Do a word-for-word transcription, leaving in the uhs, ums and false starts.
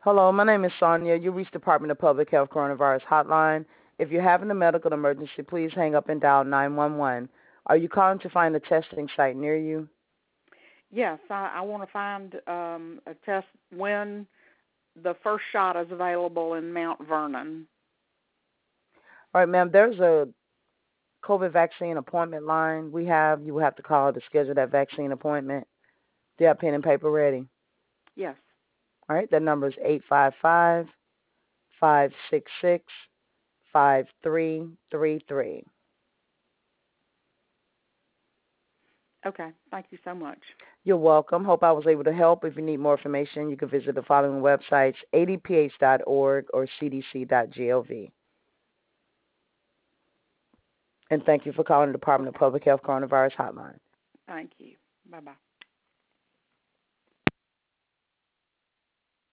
Hello, my name is Sonia. You reached Department of Public Health Coronavirus Hotline. If you're having a medical emergency, please hang up and dial nine one one. Are you calling to find a testing site near you? Yes, I, I want to find um, a test when the first shot is available in Mount Vernon. All right, ma'am, there's a COVID vaccine appointment line we have. You will have to call to schedule that vaccine appointment. Do you have pen and paper ready? Yes. All right, that number is eight five five, five six six, five three three three. Okay, thank you so much. You're welcome. Hope I was able to help. If you need more information, you can visit the following websites, a d p h dot org or c d c dot gov. And thank you for calling the Department of Okay, Public Health Coronavirus Hotline. thank you. Bye-bye.